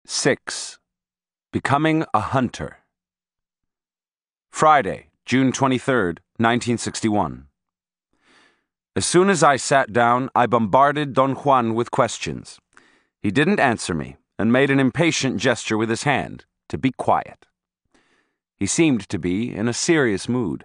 6. Becoming a Hunter. Friday, June 23rd, 1961. As soon as I sat down, I bombarded Don Juan with questions. He didn't answer me and made an impatient gesture with his hand to be quiet. He seemed to be in a serious mood.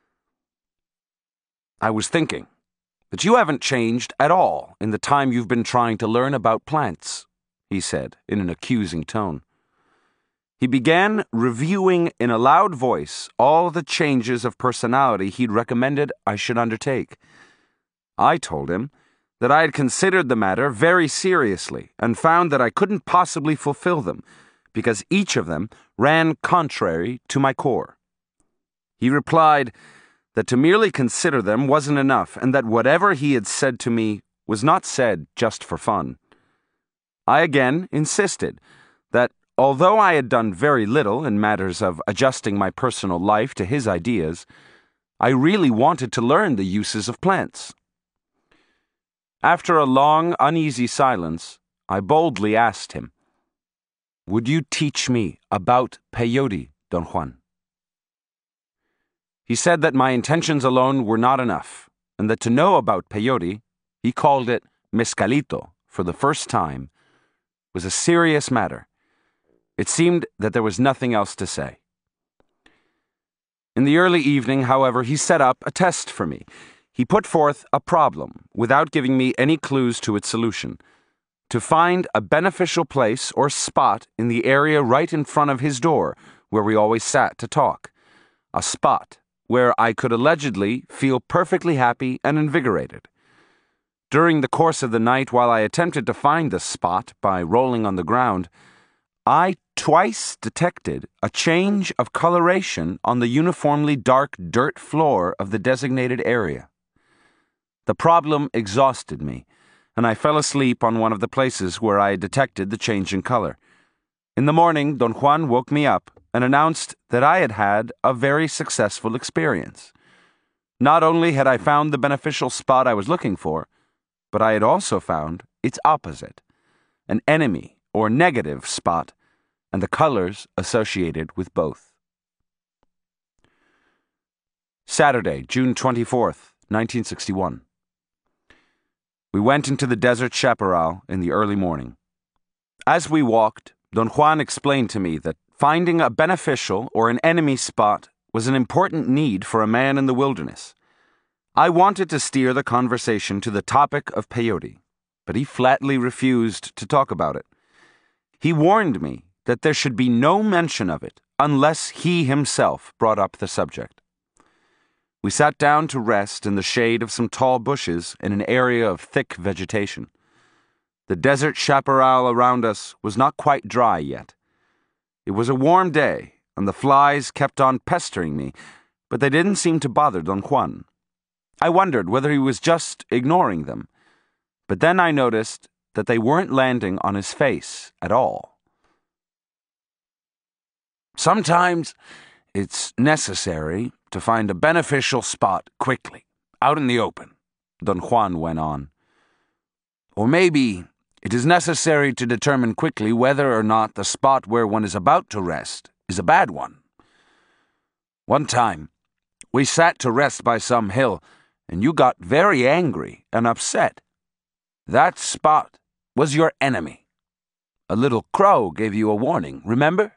I was thinking that you haven't changed at all in the time you've been trying to learn about plants, he said in an accusing tone. He began reviewing in a loud voice all the changes of personality he'd recommended I should undertake. I told him that I had considered the matter very seriously and found that I couldn't possibly fulfill them because each of them ran contrary to my core. He replied that to merely consider them wasn't enough and that whatever he had said to me was not said just for fun. I again insisted that although I had done very little in matters of adjusting my personal life to his ideas, I really wanted to learn the uses of plants. After a long, uneasy silence, I boldly asked him, "Would you teach me about peyote, Don Juan?" He said that my intentions alone were not enough, and that to know about peyote, he called it mezcalito for the first time, was a serious matter. It seemed that there was nothing else to say. In the early evening, however, he set up a test for me. He put forth a problem, without giving me any clues to its solution, to find a beneficial place or spot in the area right in front of his door, where we always sat to talk. A spot where I could allegedly feel perfectly happy and invigorated. During the course of the night, while I attempted to find the spot by rolling on the ground, I twice detected a change of coloration on the uniformly dark dirt floor of the designated area. The problem exhausted me, and I fell asleep on one of the places where I had detected the change in color. In the morning, Don Juan woke me up and announced that I had had a very successful experience. Not only had I found the beneficial spot I was looking for, but I had also found its opposite, an enemy or negative spot, and the colors associated with both. Saturday, June 24th, 1961. We went into the desert chaparral in the early morning. As we walked, Don Juan explained to me that finding a beneficial or an enemy spot was an important need for a man in the wilderness. I wanted to steer the conversation to the topic of peyote, but he flatly refused to talk about it. He warned me that there should be no mention of it unless he himself brought up the subject. We sat down to rest in the shade of some tall bushes in an area of thick vegetation. The desert chaparral around us was not quite dry yet. It was a warm day, and the flies kept on pestering me, but they didn't seem to bother Don Juan. I wondered whether he was just ignoring them, but then I noticed that they weren't landing on his face at all. "Sometimes it's necessary to find a beneficial spot quickly, out in the open," Don Juan went on. "Or maybe it is necessary to determine quickly whether or not the spot where one is about to rest is a bad one. One time, we sat to rest by some hill, and you got very angry and upset. That spot was your enemy. A little crow gave you a warning, remember?"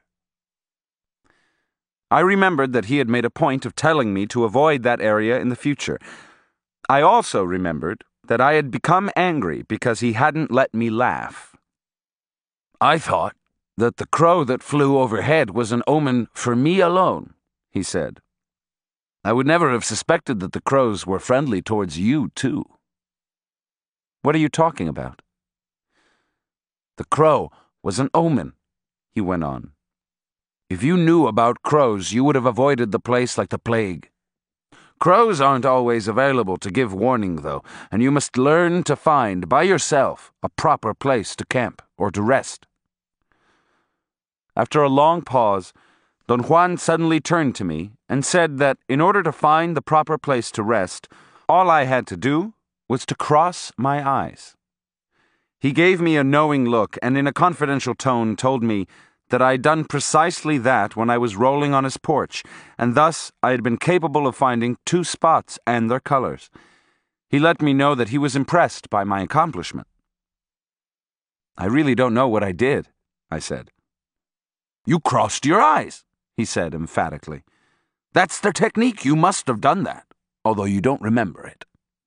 I remembered that he had made a point of telling me to avoid that area in the future. I also remembered that I had become angry because he hadn't let me laugh. "I thought that the crow that flew overhead was an omen for me alone," he said. "I would never have suspected that the crows were friendly towards you, too." "What are you talking about?" "The crow was an omen," he went on. "If you knew about crows, you would have avoided the place like the plague. Crows aren't always available to give warning, though, and you must learn to find, by yourself, a proper place to camp or to rest." After a long pause, Don Juan suddenly turned to me and said that in order to find the proper place to rest, all I had to do was to cross my eyes. He gave me a knowing look and in a confidential tone told me that I had done precisely that when I was rolling on his porch, and thus I had been capable of finding 2 spots and their colors. He let me know that he was impressed by my accomplishment. "I really don't know what I did," I said. "You crossed your eyes," he said emphatically. "That's the technique. You must have done that, although you don't remember it."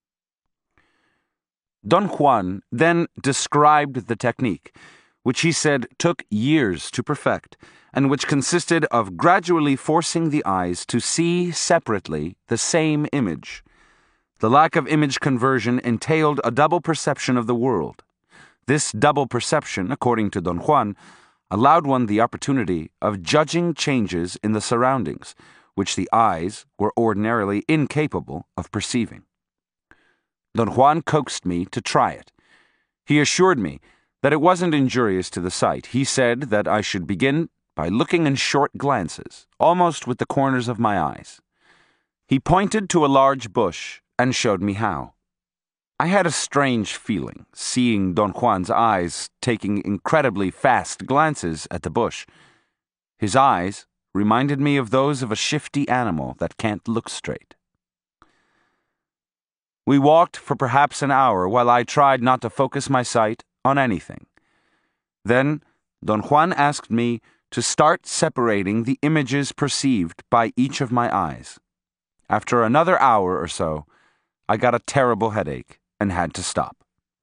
Don Juan then described the technique, which he said took years to perfect, and which consisted of gradually forcing the eyes to see separately the same image. The lack of image conversion entailed a double perception of the world. This double perception, according to Don Juan, allowed one the opportunity of judging changes in the surroundings, which the eyes were ordinarily incapable of perceiving. Don Juan coaxed me to try it. He assured me that it wasn't injurious to the sight. He said that I should begin by looking in short glances, almost with the corners of my eyes. He pointed to a large bush and showed me how. I had a strange feeling, seeing Don Juan's eyes taking incredibly fast glances at the bush. His eyes reminded me of those of a shifty animal that can't look straight. We walked for perhaps an hour while I tried not to focus my sight on anything. Then Don Juan asked me to start separating the images perceived by each of my eyes. After another hour or so, I got a terrible headache and had to stop.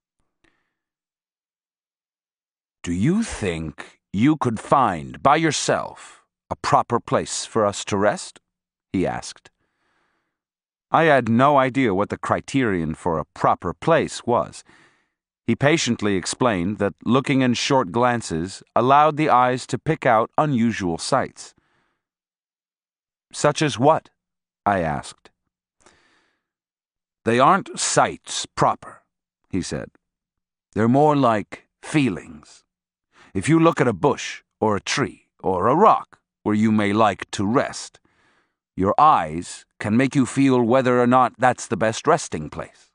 "Do you think you could find by yourself a proper place for us to rest?" he asked. I had no idea what the criterion for a proper place was. He patiently explained that looking in short glances allowed the eyes to pick out unusual sights. "Such as what?" I asked. "They aren't sights proper," he said. "They're more like feelings. If you look at a bush or a tree or a rock where you may like to rest, your eyes can make you feel whether or not that's the best resting place."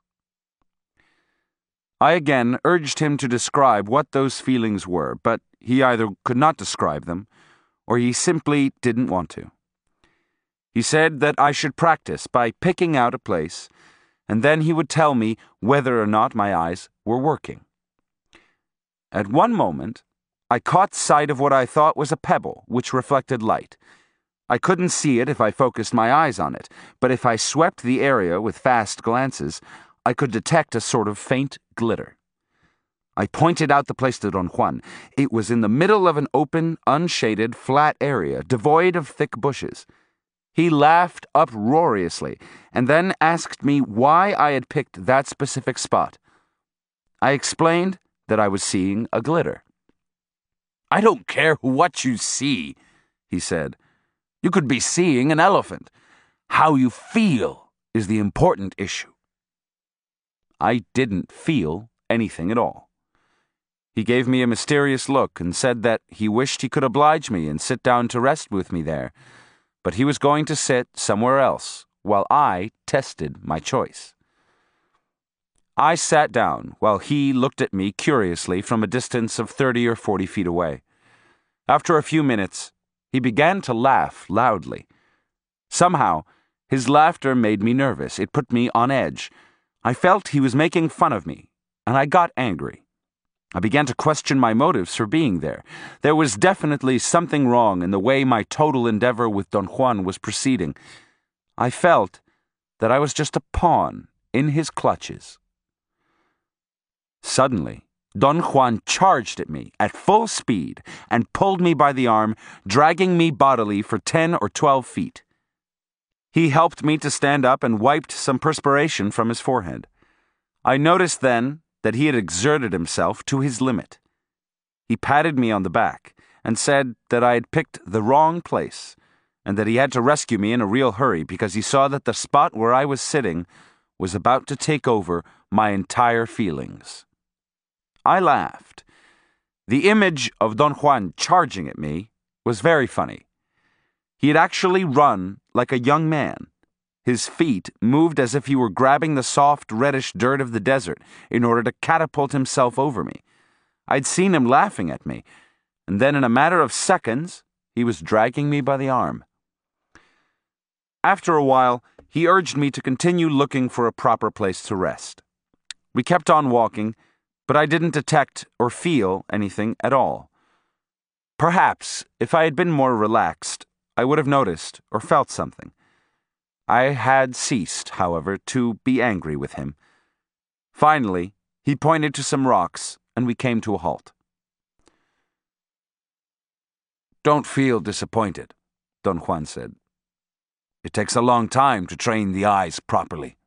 I again urged him to describe what those feelings were, but he either could not describe them, or he simply didn't want to. He said that I should practice by picking out a place, and then he would tell me whether or not my eyes were working. At one moment, I caught sight of what I thought was a pebble which reflected light. I couldn't see it if I focused my eyes on it, but if I swept the area with fast glances, I could detect a sort of faint glitter. I pointed out the place to Don Juan. It was in the middle of an open, unshaded, flat area, devoid of thick bushes. He laughed uproariously, and then asked me why I had picked that specific spot. I explained that I was seeing a glitter. "I don't care what you see," he said. "You could be seeing an elephant. How you feel is the important issue." I didn't feel anything at all. He gave me a mysterious look and said that he wished he could oblige me and sit down to rest with me there, but he was going to sit somewhere else while I tested my choice. I sat down while he looked at me curiously from a distance of 30 or 40 feet away. After a few minutes, he began to laugh loudly. Somehow, his laughter made me nervous. It put me on edge. I felt he was making fun of me, and I got angry. I began to question my motives for being there. There was definitely something wrong in the way my total endeavor with Don Juan was proceeding. I felt that I was just a pawn in his clutches. Suddenly, Don Juan charged at me at full speed and pulled me by the arm, dragging me bodily for 10 or 12 feet. He helped me to stand up and wiped some perspiration from his forehead. I noticed then that he had exerted himself to his limit. He patted me on the back and said that I had picked the wrong place and that he had to rescue me in a real hurry because he saw that the spot where I was sitting was about to take over my entire feelings. I laughed. The image of Don Juan charging at me was very funny. He had actually run like a young man. His feet moved as if he were grabbing the soft, reddish dirt of the desert in order to catapult himself over me. I'd seen him laughing at me, and then in a matter of seconds, he was dragging me by the arm. After a while, he urged me to continue looking for a proper place to rest. We kept on walking, but I didn't detect or feel anything at all. Perhaps, if I had been more relaxed, I would have noticed or felt something. I had ceased, however, to be angry with him. Finally, he pointed to some rocks, and we came to a halt. "Don't feel disappointed," Don Juan said. "It takes a long time to train the eyes properly."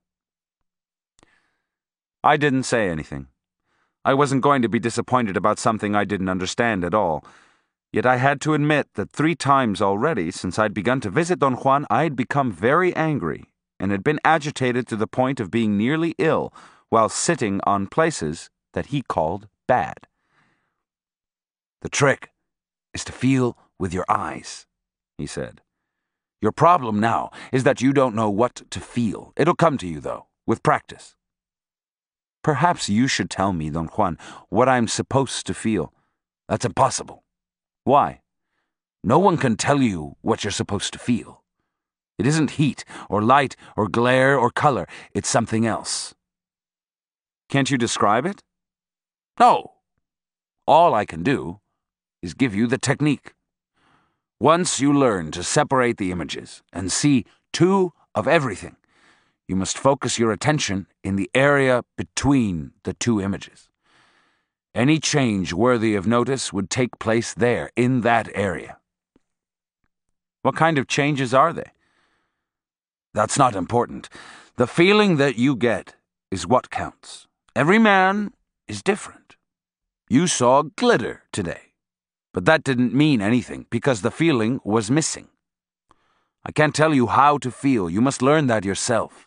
I didn't say anything. I wasn't going to be disappointed about something I didn't understand at all. Yet I had to admit that 3 times already since I'd begun to visit Don Juan, I'd become very angry and had been agitated to the point of being nearly ill while sitting on places that he called bad. "The trick is to feel with your eyes," he said. "Your problem now is that you don't know what to feel. It'll come to you, though, with practice." "Perhaps you should tell me, Don Juan, what I'm supposed to feel." "That's impossible." "Why?" "No one can tell you what you're supposed to feel. It isn't heat, or light, or glare, or color. It's something else." "Can't you describe it?" "No. All I can do is give you the technique. Once you learn to separate the images and see 2 of everything, you must focus your attention in the area between the 2 images. Any change worthy of notice would take place there, in that area." "What kind of changes are they?" "That's not important. The feeling that you get is what counts. Every man is different. You saw glitter today, but that didn't mean anything because the feeling was missing. I can't tell you how to feel. You must learn that yourself."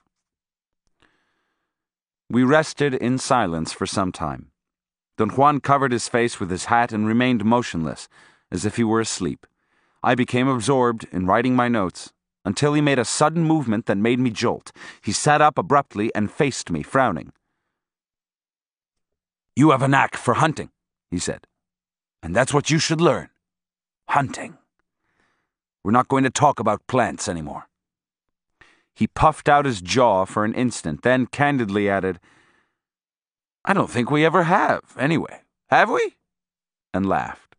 We rested in silence for some time. Don Juan covered his face with his hat and remained motionless, as if he were asleep. I became absorbed in writing my notes, until he made a sudden movement that made me jolt. He sat up abruptly and faced me, frowning. "You have a knack for hunting," he said, "and that's what you should learn. Hunting. We're not going to talk about plants anymore." He puffed out his jaw for an instant, then candidly added, "I don't think we ever have, anyway. Have we?" and laughed.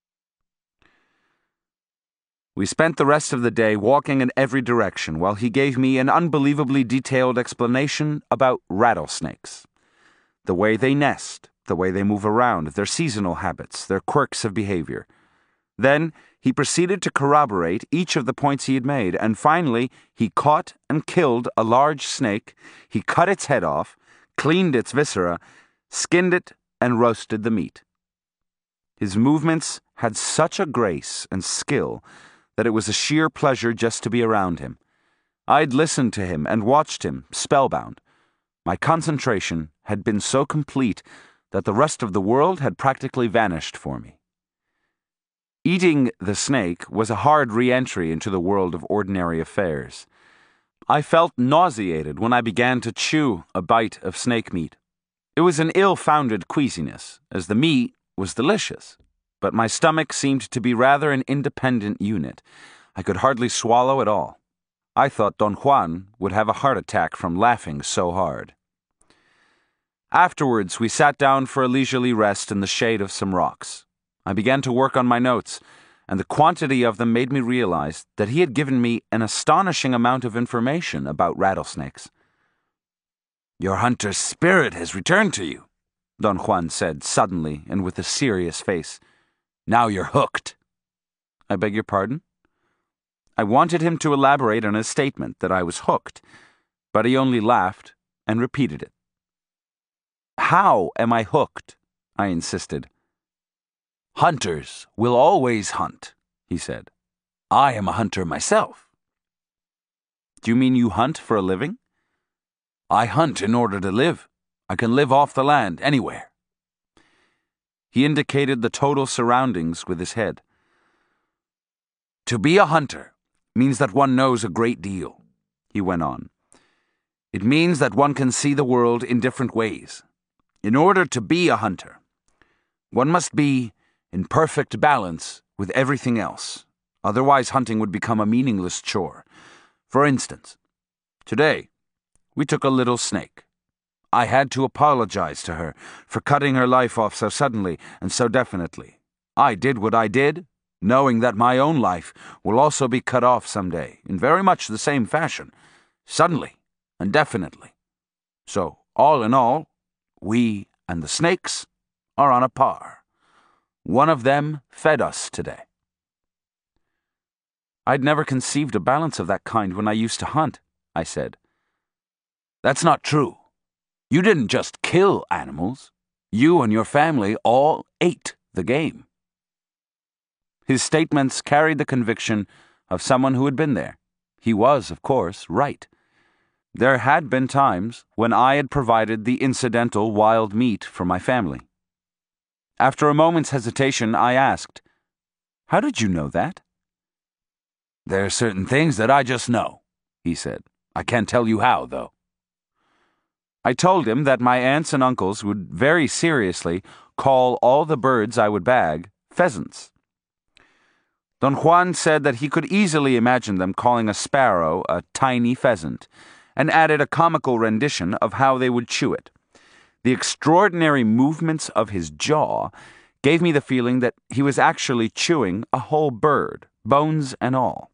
We spent the rest of the day walking in every direction while he gave me an unbelievably detailed explanation about rattlesnakes. The way they nest, the way they move around, their seasonal habits, their quirks of behavior. Then he proceeded to corroborate each of the points he had made, and finally he caught and killed a large snake, he cut its head off, cleaned its viscera, skinned it, and roasted the meat. His movements had such a grace and skill that it was a sheer pleasure just to be around him. I'd listened to him and watched him, spellbound. My concentration had been so complete that the rest of the world had practically vanished for me. Eating the snake was a hard re-entry into the world of ordinary affairs. I felt nauseated when I began to chew a bite of snake meat. It was an ill-founded queasiness, as the meat was delicious, but my stomach seemed to be rather an independent unit. I could hardly swallow at all. I thought Don Juan would have a heart attack from laughing so hard. Afterwards, we sat down for a leisurely rest in the shade of some rocks. I began to work on my notes, and the quantity of them made me realize that he had given me an astonishing amount of information about rattlesnakes. "Your hunter's spirit has returned to you," Don Juan said suddenly and with a serious face. "Now you're hooked." "I beg your pardon?" I wanted him to elaborate on his statement that I was hooked, but he only laughed and repeated it. "How am I hooked?" I insisted. "Hunters will always hunt," he said. "I am a hunter myself." "Do you mean you hunt for a living?" "I hunt in order to live. I can live off the land anywhere." He indicated the total surroundings with his head. "To be a hunter means that one knows a great deal. he went on. It means that one can see the world in different ways. In order to be a hunter, one must be in perfect balance with everything else. Otherwise, hunting would become a meaningless chore. For instance, today, we took a little snake. I had to apologize to her for cutting her life off so suddenly and so definitely. I did what I did, knowing that my own life will also be cut off someday, in very much the same fashion, suddenly and definitely. So, all in all, we and the snakes are on a par. One of them fed us today. I'd never conceived a balance of that kind when I used to hunt, I said. That's not true. You didn't just kill animals. You and your family all ate the game. His statements carried the conviction of someone who had been there. He was, of course, right. There had been times when I had provided the incidental wild meat for my family. After a moment's hesitation, I asked, "How did you know that?" "There are certain things that I just know," he said. "I can't tell you how, though." I told him that my aunts and uncles would very seriously call all the birds I would bag pheasants. Don Juan said that he could easily imagine them calling a sparrow a tiny pheasant, and added a comical rendition of how they would chew it. The extraordinary movements of his jaw gave me the feeling that he was actually chewing a whole bird, bones and all.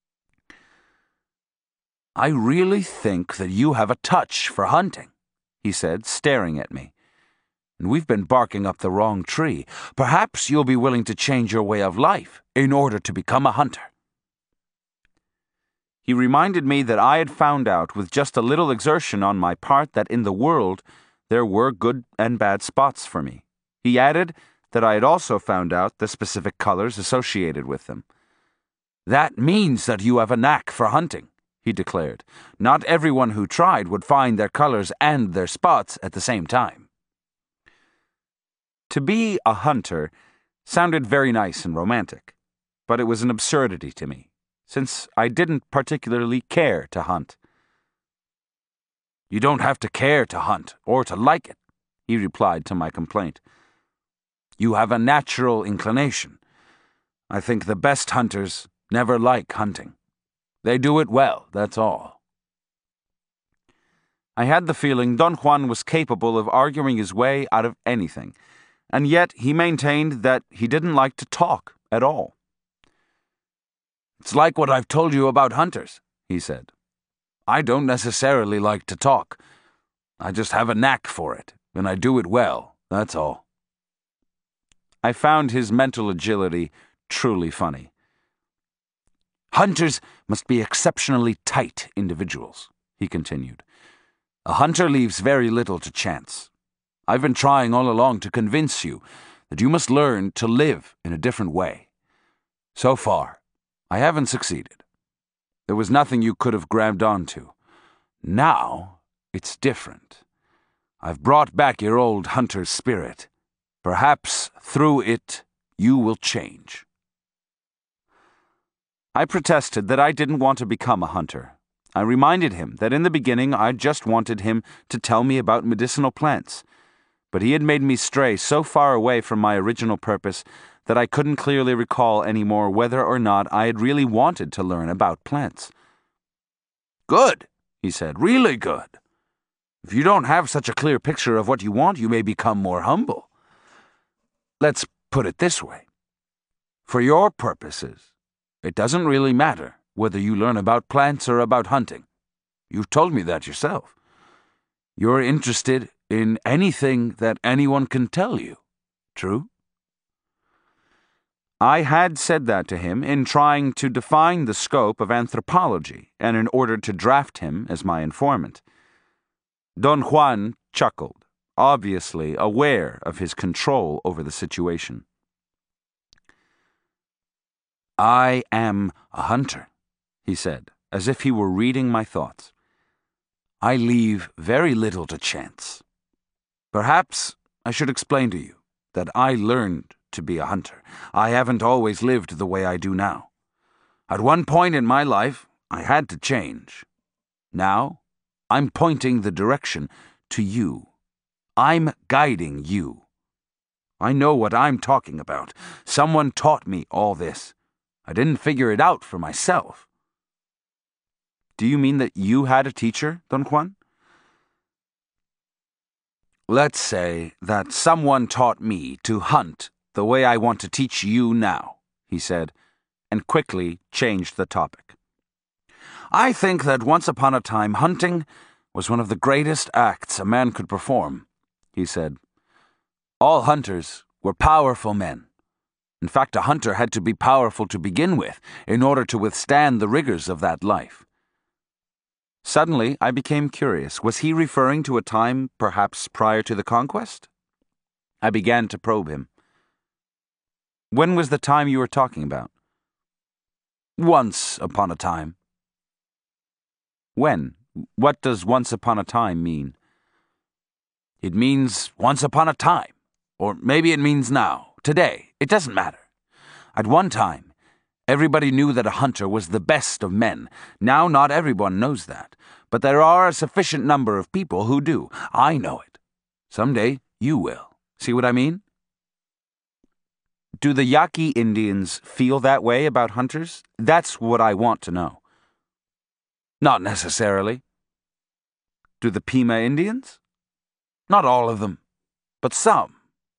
"I really think that you have a touch for hunting," he said, staring at me. "And we've been barking up the wrong tree. Perhaps you'll be willing to change your way of life in order to become a hunter." He reminded me that I had found out with just a little exertion on my part that in the world there were good and bad spots for me. He added that I had also found out the specific colors associated with them. "That means that you have a knack for hunting," he declared. "Not everyone who tried would find their colors and their spots at the same time." To be a hunter sounded very nice and romantic, but it was an absurdity to me, since I didn't particularly care to hunt. "You don't have to care to hunt or to like it," he replied to my complaint. "You have a natural inclination. I think the best hunters never like hunting. They do it well, that's all." I had the feeling Don Juan was capable of arguing his way out of anything, and yet he maintained that he didn't like to talk at all. "It's like what I've told you about hunters," he said. "I don't necessarily like to talk. I just have a knack for it, and I do it well, that's all." I found his mental agility truly funny. "Hunters must be exceptionally tight individuals," he continued. "A hunter leaves very little to chance. I've been trying all along to convince you that you must learn to live in a different way. So far, I haven't succeeded. There was nothing you could have grabbed onto. Now, it's different. I've brought back your old hunter's spirit. Perhaps through it, you will change." I protested that I didn't want to become a hunter. I reminded him that in the beginning I just wanted him to tell me about medicinal plants, but he had made me stray so far away from my original purpose that I couldn't clearly recall anymore whether or not I had really wanted to learn about plants. "Good," he said, "really good. If you don't have such a clear picture of what you want, you may become more humble. Let's put it this way. For your purposes, it doesn't really matter whether you learn about plants or about hunting. You've told me that yourself. You're interested in anything that anyone can tell you. True?" I had said that to him in trying to define the scope of anthropology and in order to draft him as my informant. Don Juan chuckled, obviously aware of his control over the situation. "I am a hunter," he said, as if he were reading my thoughts. "I leave very little to chance. Perhaps I should explain to you that I learned to be a hunter. I haven't always lived the way I do now. At one point in my life, I had to change. Now, I'm pointing the direction to you. I'm guiding you. I know what I'm talking about. Someone taught me all this. I didn't figure it out for myself. Do you mean that you had a teacher, Don Juan? Let's say that someone taught me to hunt the way I want to teach you now, he said, and quickly changed the topic. I think that once upon a time hunting was one of the greatest acts a man could perform, he said. All hunters were powerful men. In fact, a hunter had to be powerful to begin with in order to withstand the rigors of that life. Suddenly, I became curious. Was he referring to a time perhaps prior to the conquest? I began to probe him. When was the time you were talking about? Once upon a time. When? What does once upon a time mean? It means once upon a time. Or maybe it means now, today. It doesn't matter. At one time, everybody knew that a hunter was the best of men. Now not everyone knows that. But there are a sufficient number of people who do. I know it. Someday, you will. See what I mean? Do the Yaqui Indians feel that way about hunters? That's what I want to know. Not necessarily. Do the Pima Indians? Not all of them, but some.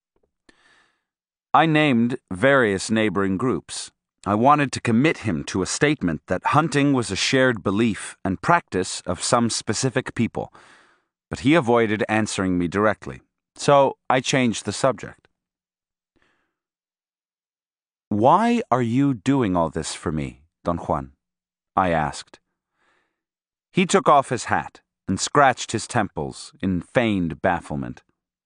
I named various neighboring groups. I wanted to commit him to a statement that hunting was a shared belief and practice of some specific people, but he avoided answering me directly, so I changed the subject. Why are you doing all this for me, Don Juan? I asked. He took off his hat and scratched his temples in feigned bafflement.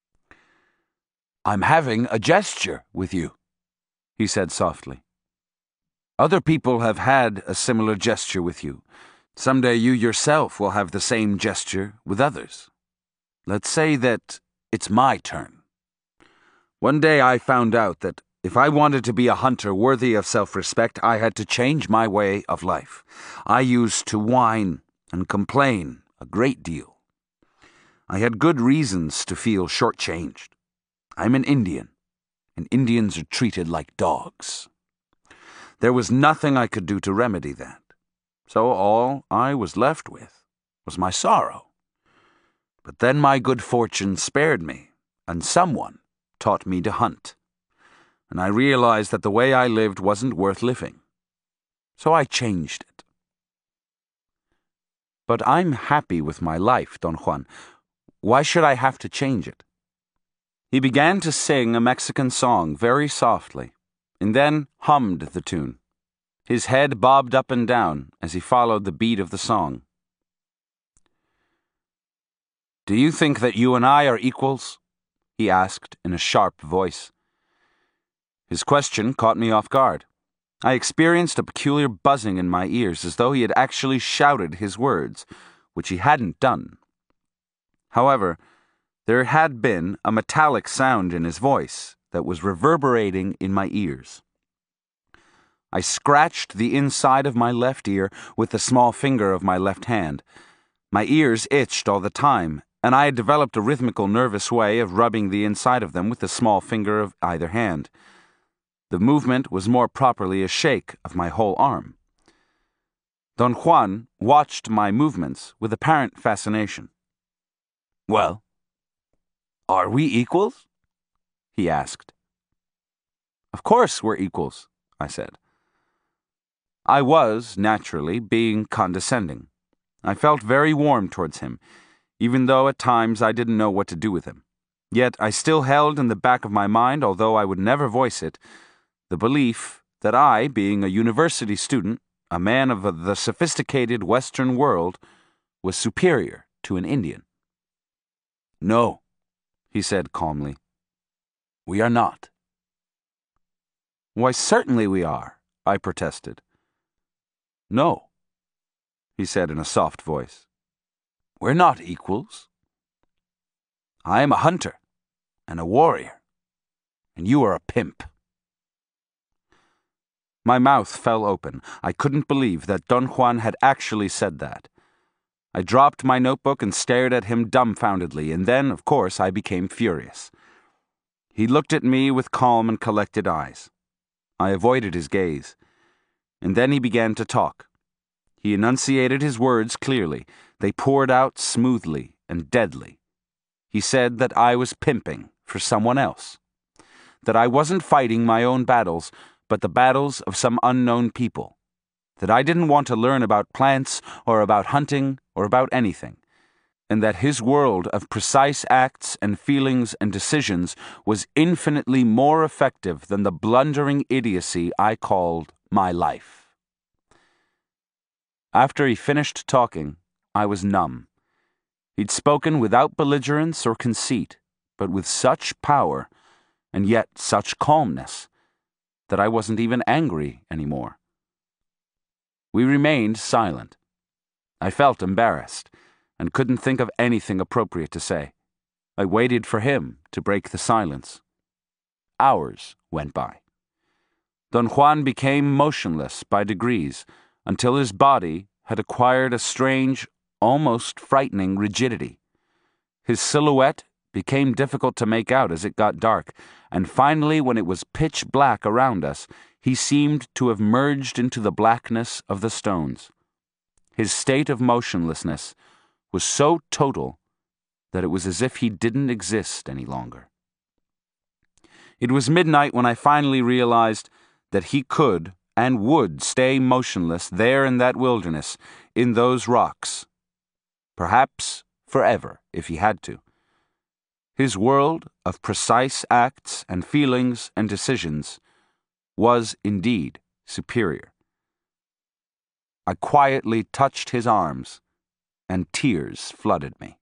I'm having a gesture with you, he said softly. Other people have had a similar gesture with you. Someday you yourself will have the same gesture with others. Let's say that it's my turn. One day I found out that if I wanted to be a hunter worthy of self-respect, I had to change my way of life. I used to whine and complain a great deal. I had good reasons to feel shortchanged. I'm an Indian, and Indians are treated like dogs. There was nothing I could do to remedy that, so all I was left with was my sorrow. But then my good fortune spared me, and someone taught me to hunt. And I realized that the way I lived wasn't worth living. So I changed it. But I'm happy with my life, Don Juan. Why should I have to change it? He began to sing a Mexican song very softly, and then hummed the tune. His head bobbed up and down as he followed the beat of the song. Do you think that you and I are equals? He asked in a sharp voice. His question caught me off guard. I experienced a peculiar buzzing in my ears as though he had actually shouted his words, which he hadn't done. However, there had been a metallic sound in his voice that was reverberating in my ears. I scratched the inside of my left ear with the small finger of my left hand. My ears itched all the time, and I had developed a rhythmical nervous way of rubbing the inside of them with the small finger of either hand. The movement was more properly a shake of my whole arm. Don Juan watched my movements with apparent fascination. Well, are we equals? He asked. Of course we're equals, I said. I was, naturally, being condescending. I felt very warm towards him, even though at times I didn't know what to do with him. Yet I still held in the back of my mind, although I would never voice it, the belief that I, being a university student, a man of the sophisticated Western world, was superior to an Indian. No, he said calmly. We are not. Why, certainly we are, I protested. No, he said in a soft voice. We're not equals. I am a hunter and a warrior, and you are a pimp. My mouth fell open. I couldn't believe that Don Juan had actually said that. I dropped my notebook and stared at him dumbfoundedly, and then, of course, I became furious. He looked at me with calm and collected eyes. I avoided his gaze, and then he began to talk. He enunciated his words clearly. They poured out smoothly and deadly. He said that I was pimping for someone else, that I wasn't fighting my own battles, but the battles of some unknown people, that I didn't want to learn about plants or about hunting or about anything, and that his world of precise acts and feelings and decisions was infinitely more effective than the blundering idiocy I called my life. After he finished talking, I was numb. He'd spoken without belligerence or conceit, but with such power, and yet such calmness, that I wasn't even angry anymore. We remained silent. I felt embarrassed, and couldn't think of anything appropriate to say. I waited for him to break the silence. Hours went by. Don Juan became motionless by degrees, until his body had acquired a strange, almost frightening rigidity. His silhouette became difficult to make out as it got dark, and finally, when it was pitch black around us, he seemed to have merged into the blackness of the stones. His state of motionlessness was so total that it was as if he didn't exist any longer. It was midnight when I finally realized that he could and would stay motionless there in that wilderness, in those rocks, perhaps forever if he had to. His world of precise acts and feelings and decisions was indeed superior. I quietly touched his arms, and tears flooded me.